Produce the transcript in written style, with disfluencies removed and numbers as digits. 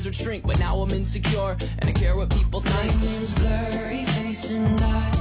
would shrink, but now I'm insecure and I care what people think. Lightning's blurry face and I